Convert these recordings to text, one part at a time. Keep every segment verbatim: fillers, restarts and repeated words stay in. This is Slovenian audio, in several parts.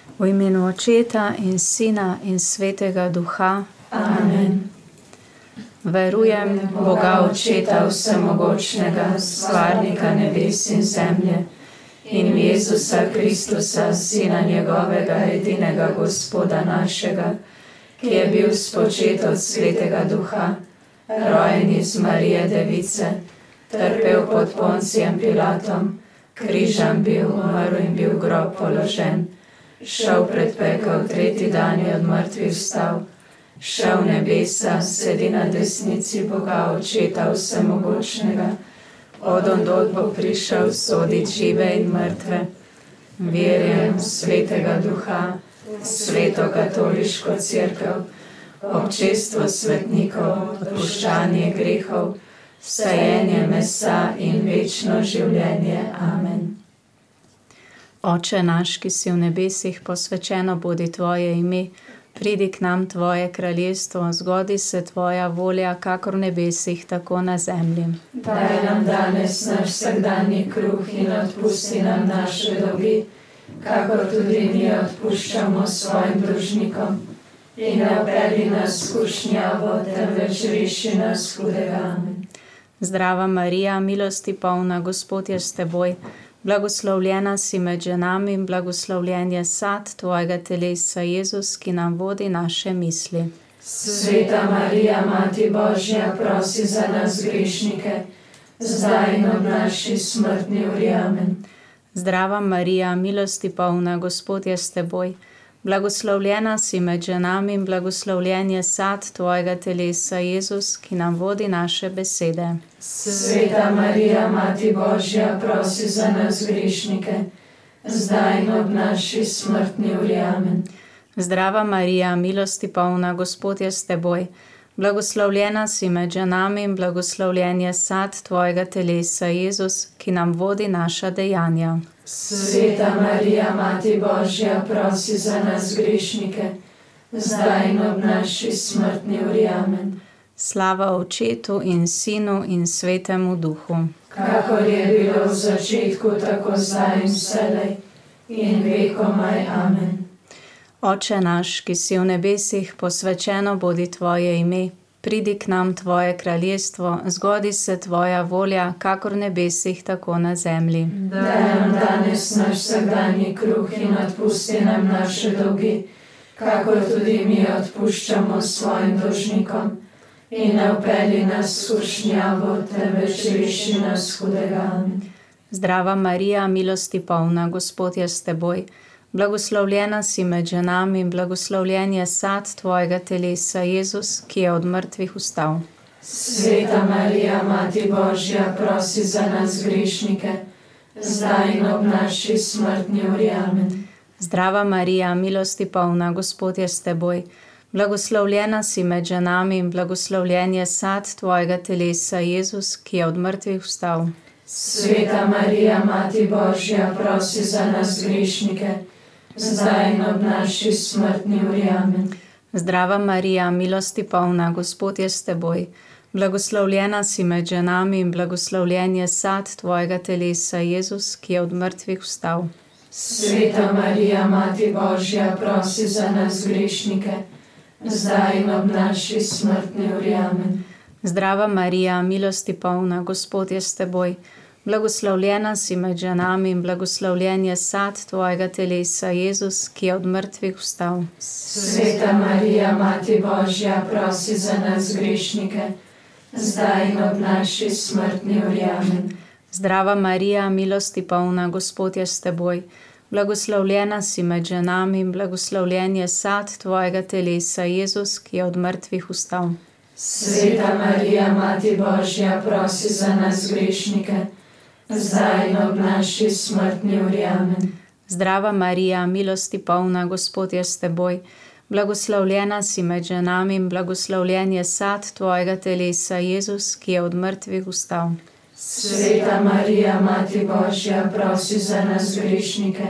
V imenu Očeta in Sina in Svetega Duha. Amen. Verujem v Boga Očeta Vsemogočnega, stvarnika nebes in zemlje, in v Jezusa Kristusa, Sina njegovega, edinega Gospoda našega, ki je bil spočet od Svetega Duha, rojen iz Marije Device, trpel pod Poncijem Pilatom, križan bil, umrl in bil v grob položen, šel pred pekel, tretji dan je od mrtvih vstal, šel v nebesa, sedi na desnici Boga Očeta Vsemogočnega, od ondod bo prišel sodit žive in mrtve. Verjam v Svetega Duha, Sveto katoliško cerkev, občestvo svetnikov, odpuščanje grehov, vstajenje mesa in večno življenje. Amen. Oče naš, ki si v nebesih, posvečeno bodi tvoje ime, pridi k nam tvoje kraljestvo, zgodi se tvoja volja, kakor v nebesih, tako na zemlji. Daj nam danes naš vsakdanji kruh in odpusti nam naše dolgi, kakor tudi mi odpuščamo svojim dolžnikom. In ne vpelji nas v skušnjavo, temveč reši nas hudega. Amen. Zdrava Marija, milosti polna, Gospod je s teboj, blagoslovljena si med ženami in blagoslovljen je sad tvojega telesa, Jezus, ki nam vodi naše misli. Sveta Marija, Mati Božja, prosi za nas grešnike, zdaj in ob naši smrtni uri. Amen. Zdrava Marija, milosti polna, Gospod je s teboj, blagoslovljena si med ženami in blagoslovljen je sad tvojega telesa, Jezus, ki nam vodi naše besede. Sveta Marija, Mati Božja, prosi za nas grešnike, zdaj in ob naši smrtni uri. Amen. Zdrava Marija, milosti polna, Gospod je s teboj, blagoslovljena si med ženami in blagoslovljen je sad tvojega telesa, Jezus, ki nam vodi naša dejanja. Sveta Marija, Mati Božja, prosi za nas grešnike, zdaj in ob naši smrtni uri. Amen. Slava Očetu in Sinu in Svetemu Duhu. Kakor je bilo v začetku, tako zdaj in vselej in vekomaj. Amen. Oče naš, ki si v nebesih, posvečeno bodi tvoje ime, pridi k nam tvoje kraljestvo, zgodi se tvoja volja, kakor v nebesih, tako na zemlji. Daj nam danes naš vsakdanji kruh in odpusti nam naše dolgi, kakor tudi mi odpuščamo svojim dolžnikom. In ne vpelji nas v skušnjavo, temveč reši nas hudega. Amen. Zdrava Marija, milosti polna, Gospod je s teboj, blagoslovljena si med ženami in blagoslovljen je sad tvojega telesa, Jezus, ki je od mrtvih vstal. Sveta Marija, Mati Božja, prosi za nas grešnike, zdaj in ob naši smrtni uri. Amen. Zdrava Marija, milosti polna, Gospod je s teboj, blagoslovljena si med ženami in blagoslovljen je sad tvojega telesa, Jezus, ki je od mrtvih vstal. Sveta Marija, Mati Božja, prosi za nas grešnike, zdaj in ob naši smrtni uri. Amen. Zdrava Marija, milosti polna, Gospod je s teboj, blagoslovljena si med ženami in blagoslovljen je sad tvojega telesa, Jezus, ki je od mrtvih vstal. Sveta Marija, Mati Božja, prosi za nas grešnike, zdaj in ob naši smrtni uri. Amen. Zdrava Marija, milosti polna, Gospod je s teboj, blagoslovljena si med ženami in blagoslovljen je sad tvojega telesa, Jezus, ki je od mrtvih vstal. Sveta Marija, Mati Božja, prosi za nas grešnike, zdaj in ob naši smrtni uri. Amen. Zdrava Marija, milosti polna, Gospod je s teboj, blagoslovljena si med ženami in blagoslovljen je sad tvojega telesa, Jezus, ki je od mrtvih vstal. Sveta Marija, Mati Božja, prosi za nas grešnike, zdaj in ob naši smrtni uri. Amen. Zdrava Marija, milosti polna, Gospod je s teboj, blagoslovljena si med ženami in blagoslovljen je sad tvojega telesa, Jezus, ki je od mrtvih vstal. Sveta Marija, Mati Božja, prosi za nas grešnike,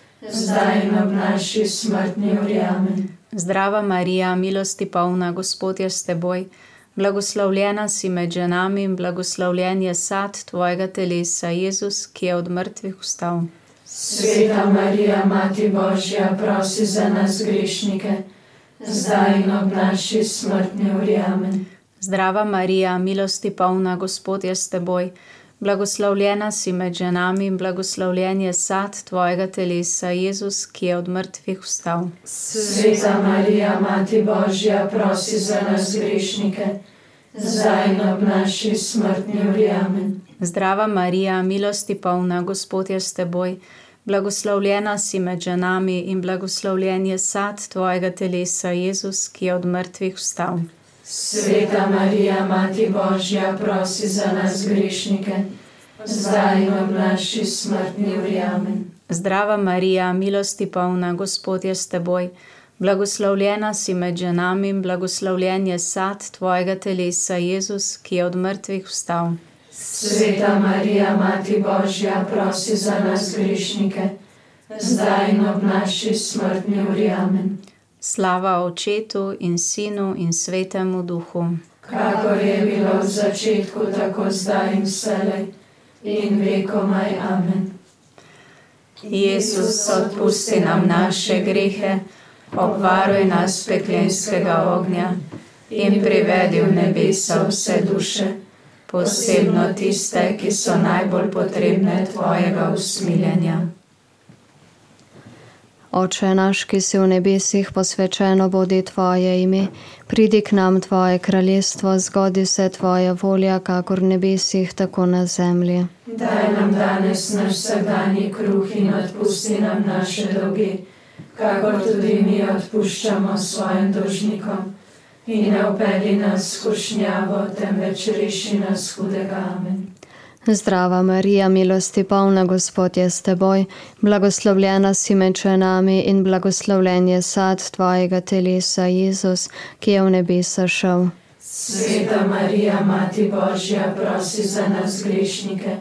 zdaj in ob naši smrtni uri. Amen. Zdrava Marija, milosti polna, Gospod je s teboj, blagoslovljena si med ženami in blagoslovljen je sad tvojega telesa, Jezus, ki je od mrtvih vstal. Sveta Marija, Mati Božja, prosi za nas grešnike, zdaj in ob naši smrtni uri. Amen. Zdrava Marija, milosti polna, Gospod je s teboj. Blagoslovljena si med ženami in blagoslovljen je sad tvojega telesa, Jezus, ki je od mrtvih vstal. Sveta Marija, Mati Božja, prosi za nas grešnike, zdaj in ob naši smrtni uri. Amen. Zdrava Marija, milosti polna, Gospod je s teboj. Blagoslovljena si med ženami in blagoslovljen je sad tvojega telesa, Jezus, ki je od mrtvih vstal. Sveta Marija, Mati Božja, prosi za nas grešnike, zdaj in ob naši smrtni uri. Amen. Zdrava Marija, milosti polna, Gospod je s teboj. Blagoslovljena si med ženami in blagoslovljen je sad tvojega telesa, Jezus, ki je od mrtvih vstal. Sveta Marija, Mati Božja, prosi za nas grešnike, zdaj in ob naši smrtni uri. Amen. Slava Očetu in Sinu in Svetemu Duhu. Kakor je bilo v začetku, tako zdaj in vselej in vekomaj. Amen. Jezus, odpusti nam naše grehe, obvaruj nas peklenskega ognja in privedi v nebesa vse duše, posebno tiste, ki so najbolj potrebne tvojega usmiljenja. Oče naš, ki si v nebesih, posvečeno bodi tvoje ime, pridi k nam tvoje kraljestvo, zgodi se tvoja volja, kakor v nebesih, tako na zemlji. Daj nam danes naš vsakdanji kruh in odpusti nam naše dolge, kakor tudi mi odpuščamo svojim dolžnikom. In ne vpelji nas v skušnjavo, temveč reši nas hudega. Amen. Zdrava Marija, milosti polna, Gospod je s teboj, blagoslovljena si med ženami in blagoslovljen je sad tvojega telesa, Jezus, ki je v nebesa šel. Sveta Marija, Mati Božja, prosi za nas grešnike,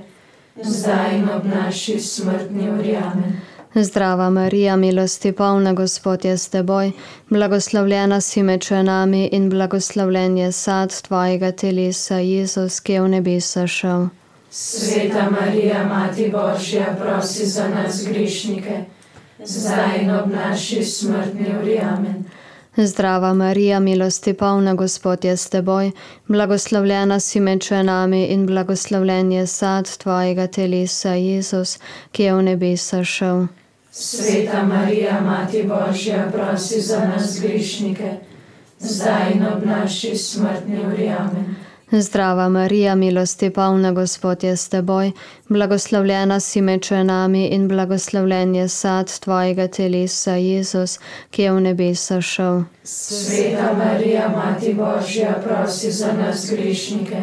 zdaj in ob naši smrtni uri. Amen. Zdrava Marija, milosti polna, Gospod je s teboj, blagoslovljena si med ženami in blagoslovljen je sad tvojega telesa, Jezus, ki je v nebesa šel. Sveta Marija, Mati Božja, prosi za nas grešnike, zdaj in ob naši smrtni uri. Amen. Zdrava Marija, milosti polna, Gospod je s teboj, blagoslovljena si med ženami in blagoslovljen je sad tvojega telesa, Jezus, ki je v nebesa šel. Sveta Marija, Mati Božja, prosi za nas grešnike, zdaj in ob naši smrtni uri. Amen. Zdrava Marija, milosti polna, Gospod je s teboj, blagoslovljena si med ženami in blagoslovljen je sad tvojega telesa, Jezus, ki je v nebesa šel. Sveta Marija, Mati Božja, prosi za nas grešnike,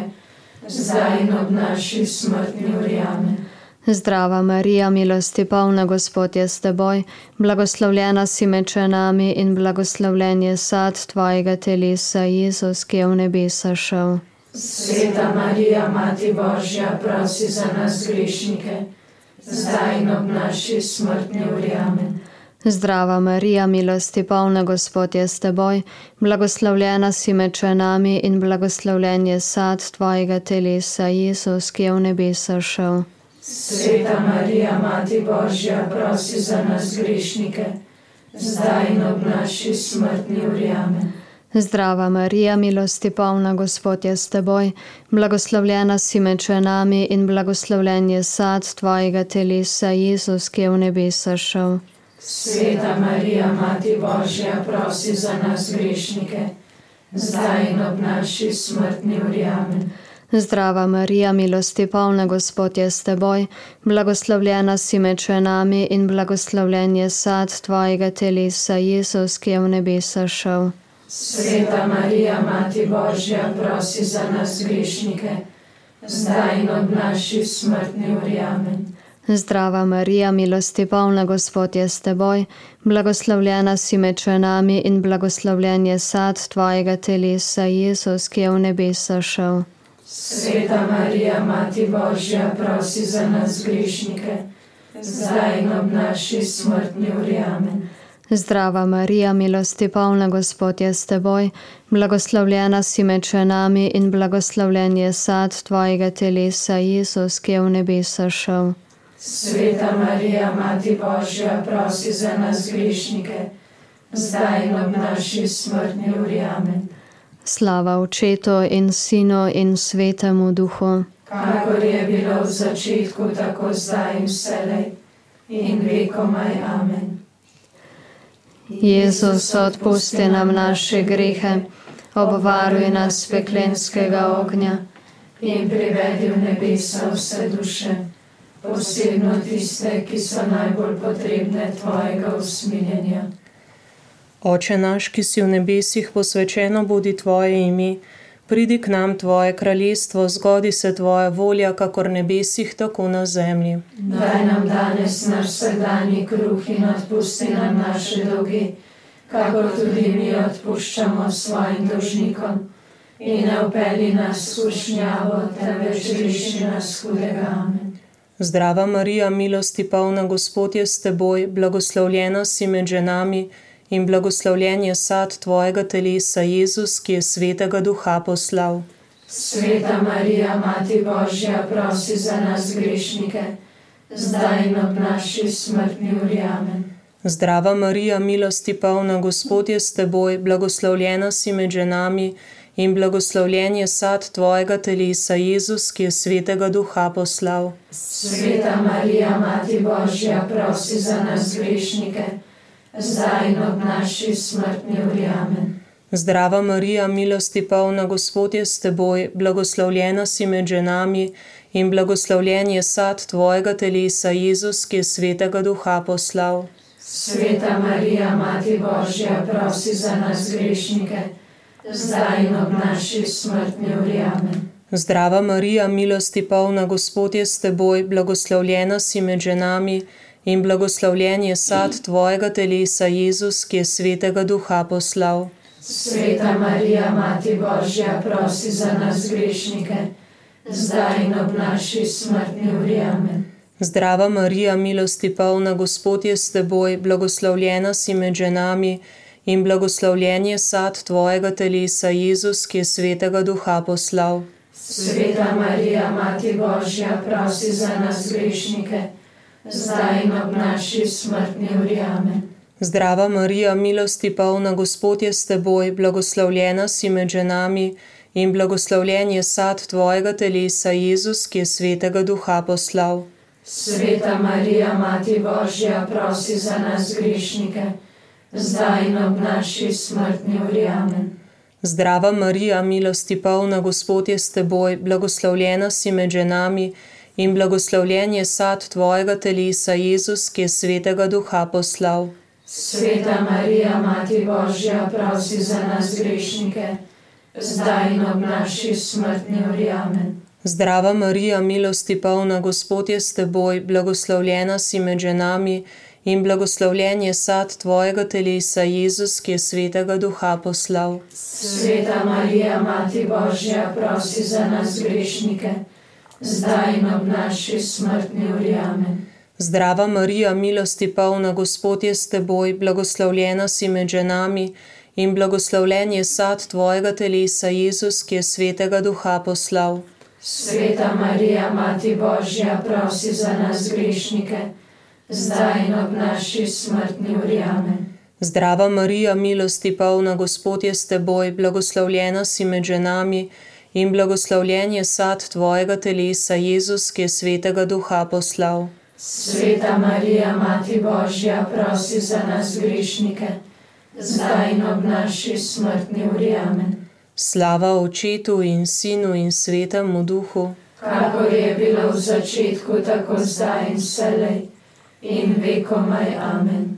zdaj in ob naši smrtni uri. Amen. Zdrava Marija, milosti polna, Gospod je s teboj, blagoslovljena si med ženami in blagoslovljen je sad tvojega telesa, Jezus, ki je v nebesa šel. Sveta Marija, Mati Božja, prosi za nas grešnike, zdaj in ob naši smrtni uri. Amen. Zdrava Marija, milosti polna, Gospod je s teboj, blagoslovljena si med ženami in blagoslovljen je sad tvojega telesa, Jezus, ki je v nebesa šel. Sveta Marija, Mati Božja, prosi za nas grešnike, zdaj in ob naši smrtni uri. Amen. Zdrava Marija, milosti polna, Gospod je s teboj, blagoslovljena si med ženami in blagoslovljen je sad tvojega telesa, Jezus, ki je v nebesa šel. Sveta Marija, Mati Božja, prosi za nas grešnike, zdaj in ob naši smrtni uri. Amen. Zdrava Marija, milosti polna, Gospod je s teboj, blagoslovljena si med ženami in blagoslovljen je sad tvojega telesa, Jezus, ki je v nebesa šel. Sveta Marija, Mati Božja, prosi za nas grešnike, zdaj in ob naši smrtni uri. Amen. Zdrava Marija, milosti polna, Gospod je s teboj, blagoslovljena si med ženami in blagoslovljen je sad tvojega telesa, Jezus, ki je v nebesa šel. Sveta Marija, Mati Božja, prosi za nas grešnike, zdaj in ob naši smrtni uri. Amen. Zdrava Marija, milosti polna, Gospod je s teboj, blagoslovljena si med ženami in blagoslovljen je sad tvojega telesa, Jezus, ki je v nebesa šel. Sveta Marija, Mati Božja, prosi za nas grešnike, zdaj in ob naši smrtni uri. Amen. Slava Očetu in Sinu in Svetemu Duhu, kakor je bilo v začetku, tako zdaj in vselej, in vekomaj. Amen. Jezus, odpusti nam naše grehe, obvaruj nas peklenskega ognja in privedi v nebesa vse duše, posebno tiste, ki so najbolj potrebne tvojega usmiljenja. Oče naš, ki si v nebesih, posvečeno bodi tvoje ime, pridi k nam tvoje kraljestvo, zgodi se tvoja volja, kakor v nebesih, tako na zemlji. Daj nam danes naš vsakdanji kruh in odpusti nam naše dolge, kakor tudi mi odpuščamo svojim dolžnikom. In ne vpelji nas v skušnjavo, temveč reši nas hudega. Amen. Zdrava Marija, milosti polna, Gospod je s teboj, blagoslovljena si med ženami in blagoslovljen je sad tvojega telesa, Jezus, ki je Svetega Duha poslal. Sveta Marija, Mati Božja, prosi za nas grešnike, zdaj in ob naši smrtni uri. Amen. Zdrava Marija, milosti polna, Gospod je s teboj, blagoslovljena si med ženami in blagoslovljen je sad tvojega telesa, Jezus, ki je Svetega Duha poslal. Sveta Marija, Mati Božja, prosi za nas grešnike, zdaj in ob naši smrtni uri. Amen. Zdrava Marija, milosti polna, Gospod je s teboj, blagoslovljena si med ženami in blagoslovljen je sad tvojega telesa, Jezus, ki je Svetega Duha poslal. Sveta Marija, Mati Božja, prosi za nas grešnike, zdaj in ob naši smrtni uri. Amen. Zdrava Marija, milosti polna, Gospod je s teboj, blagoslovljena si med ženami in blagoslovljen je sad tvojega telesa, Jezus, ki je Svetega Duha poslal. Sveta Marija, Mati Božja, prosi za nas grešnike, zdaj in ob naši smrtni uri. Amen. Zdrava Marija, milosti polna, Gospod je s teboj, blagoslovljena si med ženami in blagoslovljen je sad tvojega telesa, Jezus, ki je Svetega Duha poslal. Sveta Marija, Mati Božja, prosi za nas grešnike, zdaj in ob naši smrtni uri. Amen. Zdrava Marija, milosti polna, Gospod je s teboj, blagoslovljena si med ženami in blagoslovljen je sad tvojega telesa, Jezus, ki je Svetega Duha poslal. Sveta Marija, Mati Božja, prosi za nas grešnike, zdaj in ob naši smrtni uri. Amen. Zdrava Marija, milosti polna, Gospod je s teboj, blagoslovljena si med ženami in blagoslovljen je sad tvojega telesa, Jezus, ki je Svetega Duha poslal. Sveta Marija, Mati Božja, prosi za nas grešnike, zdaj in ob naši smrtni uri. Amen. Zdrava Marija, milosti polna, Gospod je s teboj, blagoslovljena si med ženami in blagoslovljen je sad tvojega telesa, Jezus, ki je Svetega Duha poslal. Sveta Marija, Mati Božja, prosi za nas grešnike, zdaj in ob naši smrtni uri. Amen. Zdrava Marija, milosti polna, Gospod je s teboj, blagoslovljena si med ženami in blagoslovljen je sad tvojega telesa, Jezus, ki je Svetega Duha poslal. Sveta Marija, Mati Božja, prosi za nas grešnike, zdaj in ob naši smrtni uri. Amen. Zdrava Marija, milosti polna, Gospod je s teboj, blagoslovljena si med ženami in blagoslovljen je sad tvojega telesa, Jezus, ki je Svetega Duha poslal. Sveta Marija, Mati Božja, prosi za nas grešnike, zdaj in ob naši smrtni uri. Amen. Slava Očetu in Sinu in Svetemu Duhu, kakor je bilo v začetku, tako zdaj in vselej, in vekomaj. Amen.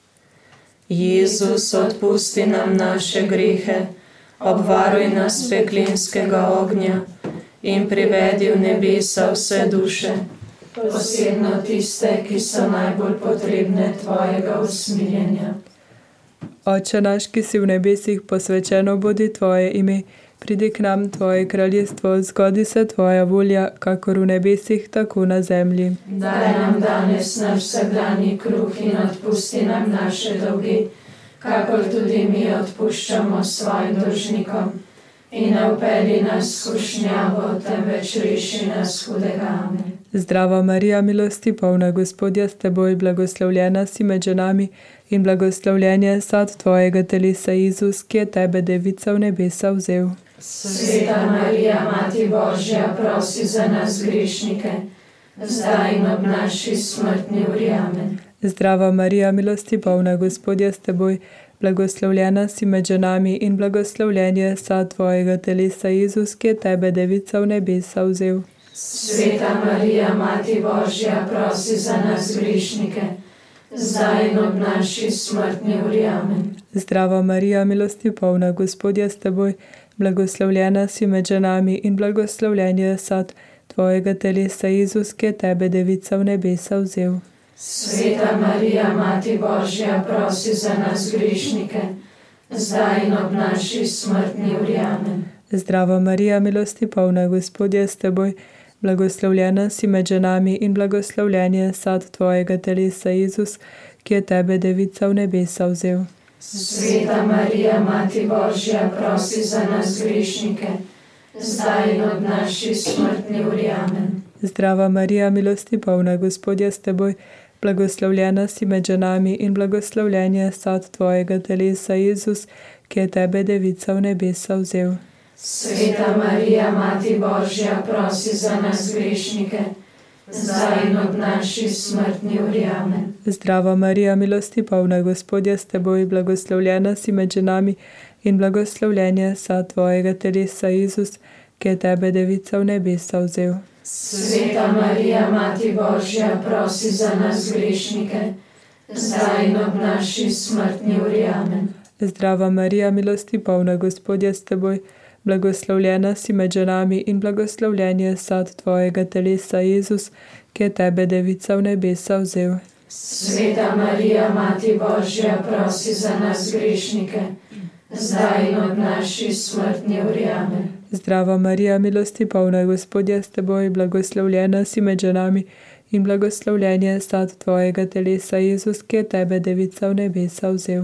Jezus, odpusti nam naše grehe, obvaruj nas peklenskega ognja in privedi v nebesa vse duše, posebno tiste, ki so najbolj potrebne tvojega usmiljenja. Oče naš, ki si v nebesih, posvečeno bodi tvoje ime, pridi k nam tvoje kraljestvo, zgodi se tvoja volja, kakor v nebesih, tako na zemlji. Daj nam danes naš vsakdanji kruh in odpusti nam naše dolge, kakor tudi mi odpuščamo svojim dolžnikom. In ne vpelji nas v skušnjavo, temveč reši nas hudega. Amen. Zdrava Marija, milosti polna, Gospod je s teboj, blagoslovljena si med ženami in blagoslovljen je sad tvojega telesa, Jezus, ki je tebe, devica, v nebesa vzel. Sveta Marija, Mati Božja, prosi za nas grešnike, zdaj in ob naši smrtni uri. Amen. Zdrava Marija, milosti polna, Gospod je s teboj, blagoslovljena si med ženami in blagoslovljen je sad tvojega telesa, Jezus, ki je tebe, devica, v nebesa vzel. Sveta Marija, Mati Božja, prosi za nas grešnike, zdaj in ob naši smrtni uri. Amen. Zdrava Marija, milosti polna, Gospod je s teboj, blagoslovljena si med ženami in blagoslovljen je sad tvojega telesa, Jezus, ki je tebe, devica, v nebesa vzel. Sveta Marija, Mati Božja, prosi za nas grešnike, zdaj in ob naši smrtni uri. Amen. Zdrava Marija, milosti polna, Gospod je s teboj, blagoslovljena si med ženami in blagoslovljen je sad tvojega telesa, Jezus, ki je tebe, devica, v nebesa vzel. Sveta Marija, Mati Božja, prosi za nas grešnike, zdaj in ob naši smrtni uri. Amen. Zdrava Marija, milosti polna, Gospod je s teboj, blagoslovljena si med ženami in blagoslovljen je sad tvojega telesa, Jezus, ki je tebe, devica, v nebesa vzel. Sveta Marija, Mati Božja, prosi za nas grešnike, zdaj in ob naši smrtni uri. Amen. Zdrava Marija, milosti polna, Gospod je s teboj, blagoslovljena si med ženami in blagoslovljen je sad tvojega telesa, Jezus, ki je tebe, devica, v nebesa vzel. Sveta Marija, Mati Božja, prosi za nas grešnike, zdaj in ob naši smrtni uri. Amen. Zdrava Marija, milosti polna, Gospod je s teboj, blagoslovljena si med ženami in blagoslovljen je sad tvojega telesa, Jezus, ki je tebe, devica, v nebesa vzel. Sveta Marija, Mati Božja, prosi za nas grešnike, zdaj in ob naši smrtni uri. Amen. Zdrava Marija, milosti polna, Gospod je s teboj, blagoslovljena si med ženami in blagoslovljen je sad tvojega telesa, Jezus, ki je tebe, devica, v nebesa vzel.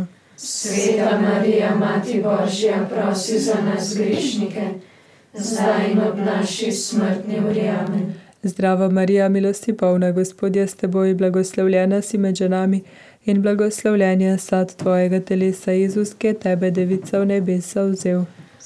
Sveta Marija, Mati Božja, prosi za nas grešnike, zdaj in ob naši smrtni uri. Amen. Zdrava Marija, milosti polna, Gospod je s teboj, blagoslovljena si med ženami in blagoslovljen je sad tvojega telesa, Jezus, ki je tebe, devica, v nebesa vzel.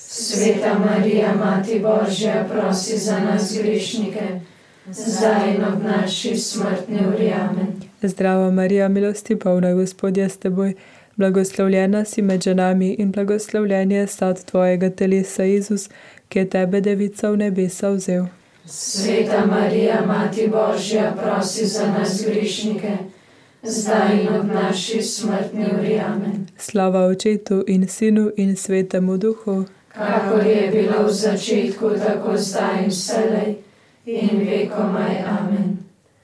Sveta Marija, Mati Božja, prosi za nas grešnike, zdaj in ob naši smrtni uri. Amen. Zdrava Marija, milosti polna, Gospod je s teboj, blagoslovljena si med ženami in blagoslovljen je sad tvojega telesa, Jezus, ki je tebe, devica, v nebesa vzel. Sveta Marija, Mati Božja, prosi za nas grešnike, zdaj in ob naši smrtni uri. Amen. Slava Očetu in Sinu in Svetemu Duhu, kakor je bilo v začetku, tako zdaj in vselej in vekomaj. Amen.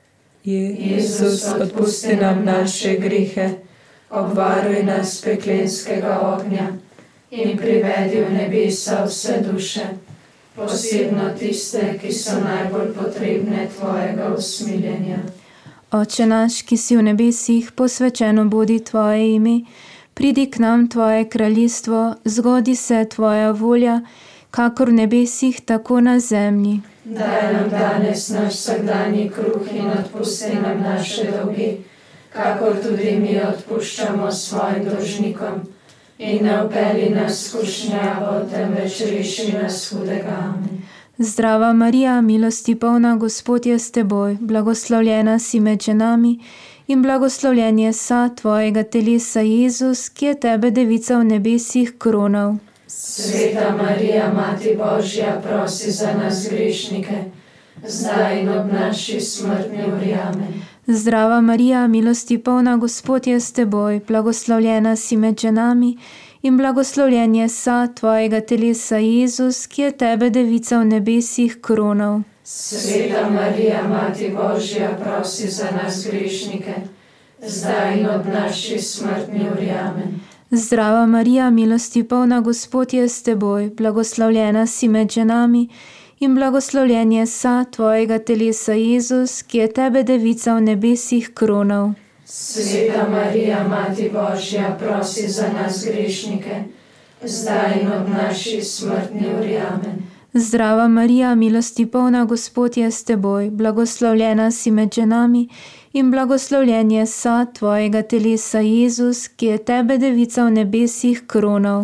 Jezus, odpusti nam naše grehe, obvaruj nas peklenskega ognja in privedi v nebesa vse duše, posebno tiste, ki so najbolj potrebne tvojega usmiljenja. Oče naš, ki si v nebesih, posvečeno bodi tvoje ime, pridi k nam tvoje kraljestvo, zgodi se tvoja volja, kakor v nebesih, tako na zemlji. Daj nam danes naš vsakdanji kruh in odpusti nam naše dolge, kakor tudi mi odpuščamo svojim dolžnikom. In ne vpelji nas v skušnjavo, temveč reši nas hudega. Amen. Zdrava Marija, milosti polna, Gospod je s teboj, blagoslovljena si med ženami in blagoslovljen je sad tvojega telesa, Jezus, ki je tebe, devica, v nebesih kronal. Sveta Marija, Mati Božja, prosi za nas grešnike, zdaj in ob naši smrtni uri. Amen. Zdrava Marija, milosti polna, Gospod je s teboj, blagoslovljena si med ženami in blagoslovljen je sad tvojega telesa, Jezus, ki je tebe, devica, v nebesih kronal. Sveta Marija, Mati Božja, prosi za nas grešnike, zdaj in ob naši smrtni uri. Amen. Zdrava Marija, milosti polna, Gospod je s teboj, blagoslovljena si med ženami in blagoslovljen je sad tvojega telesa, Jezus, ki je tebe, devica, v nebesih kronal. Sveta Marija, Mati Božja, prosi za nas grešnike, zdaj in ob naši smrtni uri. Amen. Zdrava Marija, milosti polna, Gospod je s teboj, blagoslovljena si med ženami in blagoslovljen je sad tvojega telesa, Jezus, ki je tebe, devica v nebesih, kronal.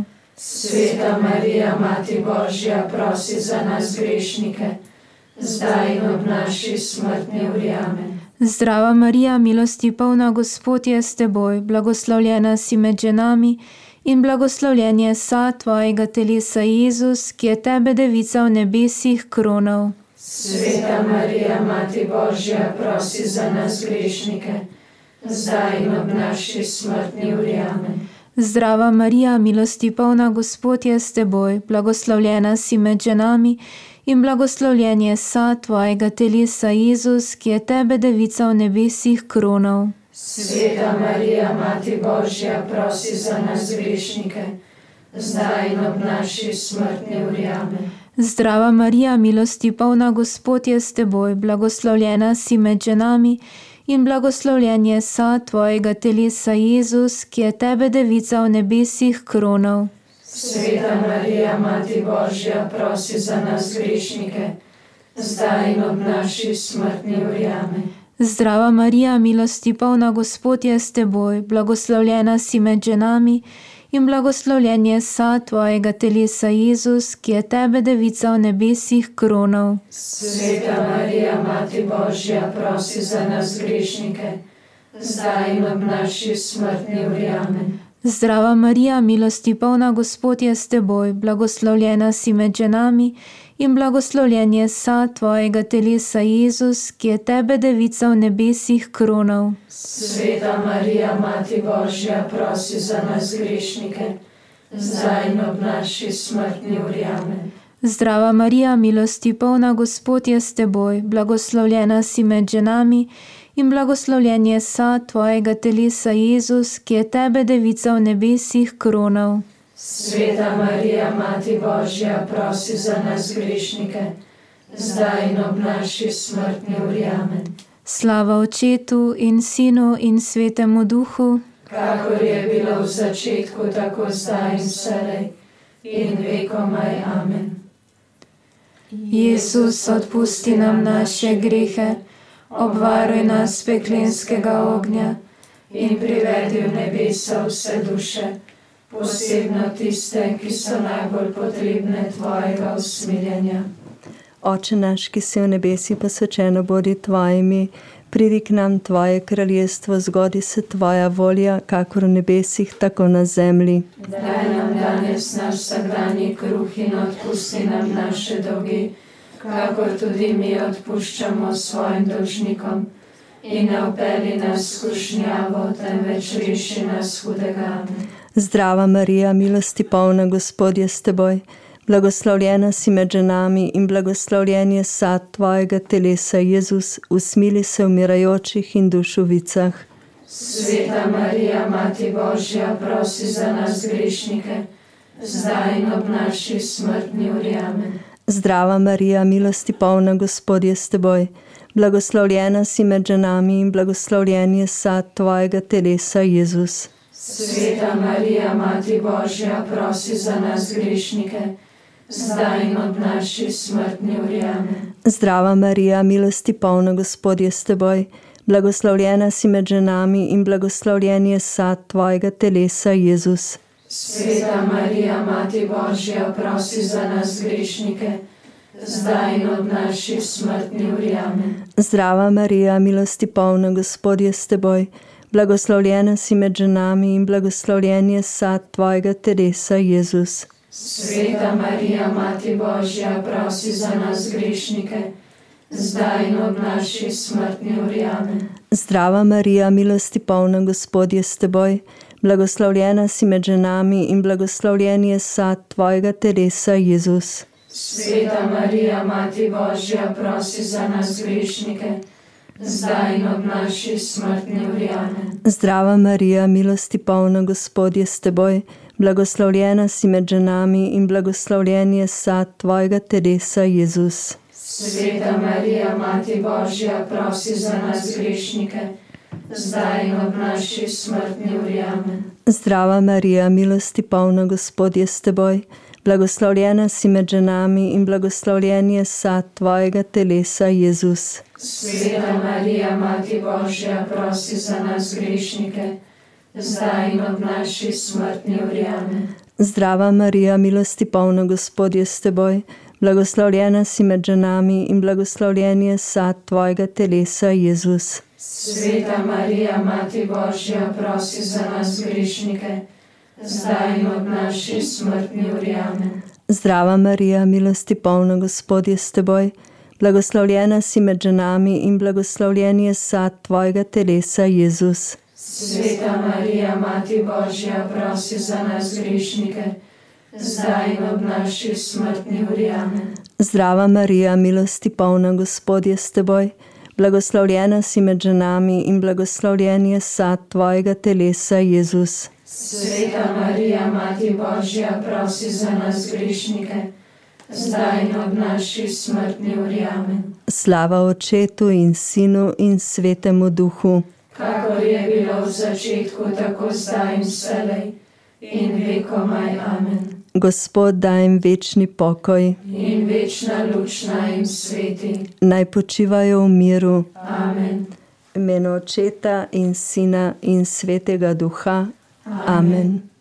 Sveta Marija, Mati Božja, prosi za nas grešnike, zdaj in ob naši smrtni uri. Amen. Zdrava Marija, milosti polna, Gospod je s teboj, blagoslovljena si med ženami in blagoslovljen je sad tvojega telesa, Jezus, ki je tebe, devica v nebesih, kronal. Sveta Marija, Mati Božja, prosi za nas grešnike, zdaj in ob naši smrtni uri. Amen. Zdrava Marija, milosti polna, Gospod je s teboj, blagoslovljena si med ženami in blagoslovljen je sad tvojega telesa, Jezus, ki je tebe, devica v nebesih, kronal. Sveta Marija, Mati Božja, prosi za nas grešnike, zdaj in ob naši smrtni uri. Amen. Zdrava Marija, milosti polna, Gospod je s teboj, blagoslovljena si med ženami in blagoslovljen je sad tvojega telesa, Jezus, ki je tebe, devica v nebesih, kronal. Sveta Marija, Mati Božja, prosi za nas grešnike, zdaj in ob naši smrtni uri. Amen. Zdrava Marija, milosti polna, Gospod je s teboj, blagoslovljena si med ženami in blagoslovljen je sad tvojega telesa, Jezus, ki je tebe, devica v nebesih, kronal. Sveta Marija, Mati Božja, prosi za nas grešnike, zdaj in ob naši smrtni uri. Amen. Zdrava Marija, milosti polna, Gospod je s teboj, blagoslovljena si med ženami in blagoslovljen je sad tvojega telesa, Jezus, ki je tebe, devica v nebesih, kronal. Sveta Marija, Mati Božja, prosi za nas grešnike, zdaj in ob naši smrtni uri. Amen. Zdrava Marija, milosti polna, Gospod je s teboj, blagoslovljena si med ženami in blagoslovljen je sad tvojega telesa, Jezus, ki je tebe, devica v nebesih, kronal. Sveta Marija, Mati Božja, prosi za nas grešnike, zdaj in ob naši smrtni uri. Amen. Slava Očetu in Sinu in Svetemu Duhu, kakor je bilo v začetku, tako zdaj in vselej in vekomaj. Amen. Jezus, odpusti nam naše grehe, obvaruj nas peklenskega ognja in privedi v nebesa vse duše, posebno tiste, ki so najbolj potrebne tvojega usmiljenja. Oče naš, ki si v nebesi, posvečeno bodi tvoje ime, pridi k nam tvoje kraljestvo, zgodi se tvoja volja, kakor v nebesih, tako na zemlji. Daj nam danes naš vsakdanji kruh in odpusti nam naše dolge, kakor tudi mi odpuščamo svojim dolžnikom. In ne vpelji nas v skušnjavo, temveč reši nas hudega. Amen. Zdrava Marija, milosti polna, Gospod je s teboj, blagoslovljena si med ženami in blagoslovljen je sad tvojega telesa, Jezus, usmili se umirajočih in dušovicah. Sveta Marija, Mati Božja, prosi za nas grešnike, zdaj in ob naši smrtni uri. Amen. Zdrava Marija, milosti polna, Gospod je s teboj, blagoslovljena si med ženami in blagoslovljen je sad tvojega telesa, Jezus. Sveta Marija, Mati Božja, prosi za nas grešnike, zdaj in ob naši smrtni uri. Amen. Zdrava Marija, milosti polna, Gospod je s teboj, blagoslovljena si med ženami in blagoslovljen je sad tvojega telesa, Jezus. Sveta Marija, Mati Božja, prosi za nas grešnike, zdaj in ob naši smrtni uri. Amen. Zdrava Marija, milosti polna, Gospod je s teboj, blagoslovljena si med ženami in blagoslovljen je sad tvojega telesa, Jezus. Sveta Marija, Mati Božja, prosi za nas grešnike, zdaj in ob naši smrtni uri. Amen. Zdrava Marija, milosti polna, Gospod je s teboj, blagoslovljena si med ženami in blagoslovljen je sad tvojega telesa, Jezus. Sveta Marija, Mati Božja, prosi za nas grešnike, zdaj in ob naši smrtni uri. Amen. Zdrava Marija, milosti polna, Gospod je s teboj, blagoslovljena si med ženami in blagoslovljen je sad tvojega telesa, Jezus. Sveta Marija, Mati Božja, prosi za nas grešnike, zdaj in ob naši smrtni uri. Amen. Zdrava Marija, milosti polna, Gospod je s teboj, Blagoslovljena si med ženami in blagoslovljen je sad tvojega telesa, Jezus. Sveta Marija, Mati Božja, prosi za nas grešnike, zdaj in ob naši smrtni uri. Amen. Zdrava Marija, milosti polna, Gospod je s teboj, blagoslovljena si med ženami in blagoslovljen je sad tvojega telesa, Jezus. Sveta Marija, Mati Božja, prosi za nas grešnike, zdaj in ob naši smrtni uri. Amen. Zdrava Marija, milosti polna, Gospod je s teboj, blagoslovljena si med ženami in blagoslovljen je sad tvojega telesa, Jezus. Sveta Marija, Mati Božja, prosi za nas grešnike, zdaj in ob naši smrtni uri. Amen. Zdrava Marija, milosti polna, Gospod je s teboj, blagoslovljena si med ženami in blagoslovljen je sad tvojega telesa, Jezus. Sveta Marija, Mati Božja, prosi za nas grešnike, zdaj in ob naši smrtni uri. Amen. Slava Očetu in Sinu in Svetemu Duhu, kakor je bilo v začetku, tako zdaj in vselej, in vekomaj. Amen. Gospod daj jim večni pokoj in večna luč naj jim sveti. Naj počivajo v miru. Amen. V imenu Očeta in Sina in Svetega Duha. Amen. Amen.